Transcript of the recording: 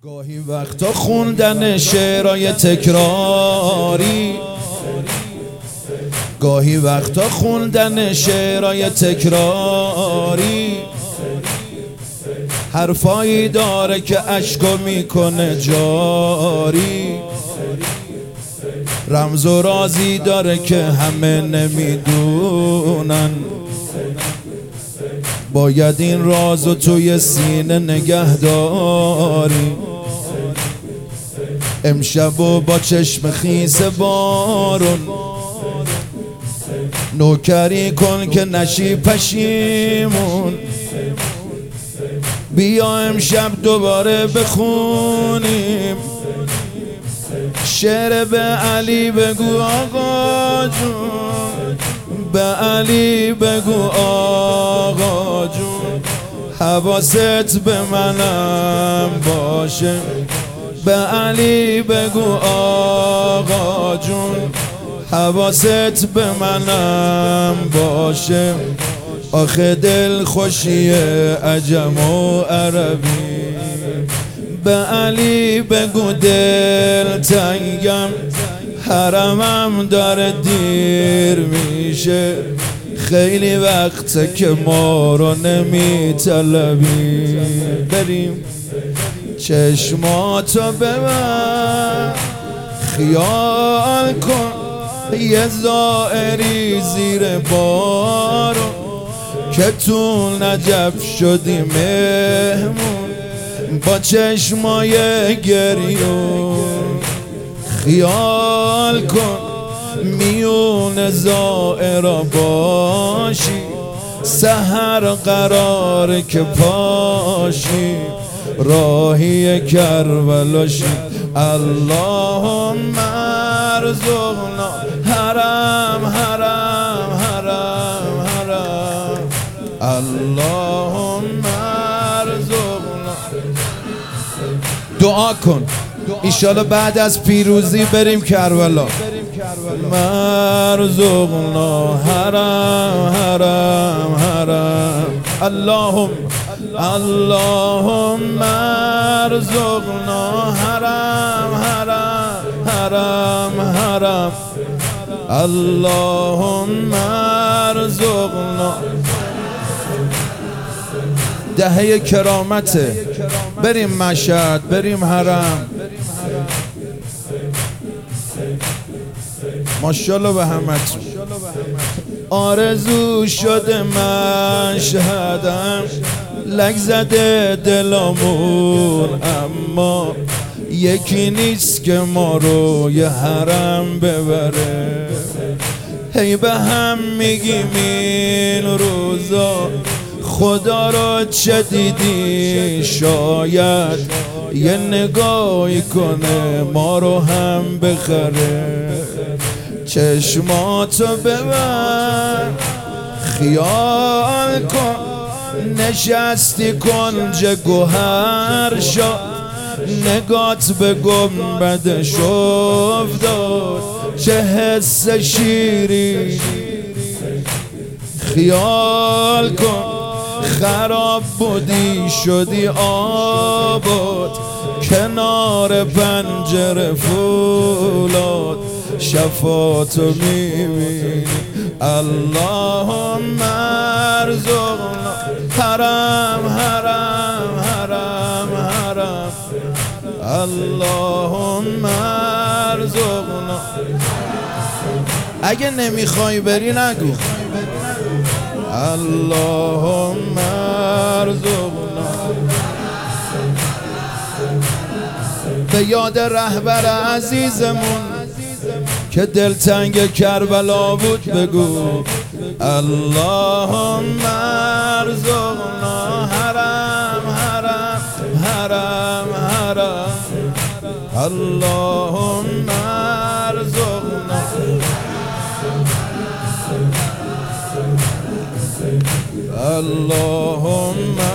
گاهی وقتا خوندن شعرهای تکراری، گاهی وقتا خوندن شعرهای تکراری حرفایی داره که اشکو میکنه جاری، رمز و رازی داره که همه نمیدونن، باید این رازو توی سینه نگه داری. امشب و با چشم خیس بارون نوکری کن که نشی پشیمون، بیا امشب دوباره بخونیم شعر به علی بگو آقا جون، به علی بگو آقا جون، حواست به منم باشه، به علی بگو آقا جون، حواست به منم باشه. آخه دل خوشی عجم و عربی، به علی بگو دل تنگم، حرمم داره دیر میشه، خیلی وقته که ما رو نمیطلبی. بریم چشماتو ببند، خیال کن یه زائری زیر بارون که تو نجف شدی مهمون با چشمای گریون. خیال کن میون زائرا باشی، سحر قراره که پاشی، راهی کربلاشی. اللهم ارزقنا حرم حرم حرم حرم، اللهم ارزقنا. دعا کن ایشالا بعد از پیروزی بریم کربلا. مرزقنا حرم حرم حرم، اللهم اللهم ارزقنا حرم حرم حرم حرم، اللهم ارزقنا. دهه کرامته، بریم مشهد، بریم حرم. ماشاءالله به همتون. آرزو شده مشهدم، لگ زده دلمون، اما یکی نیست که ما رو یه حرم ببره. هی به هم میگیم این روزا خدا رو چه دیدی، شاید یه نگاهی کنه ما رو هم بخره. چشماتو ببند، خیال کن نشستی کنج گوهر شد، نگات به گنبدش افتاد، چه حس شیری. خیال کن خراب بودی شدی آباد، کنار پنجره فولاد، شفاتو میبینی. اللهم ارزقنا حرم حرم حرم حرم، اللهم ارزقنا. اگه نمیخوای بری نگو. اللهم ارزقنا. به یاد رهبر عزیزمون که دلتنگ کربلا بود بگو. اللهم ارزقنا حرم حرم حرم حرم، اللهم ارزقنا. اللهم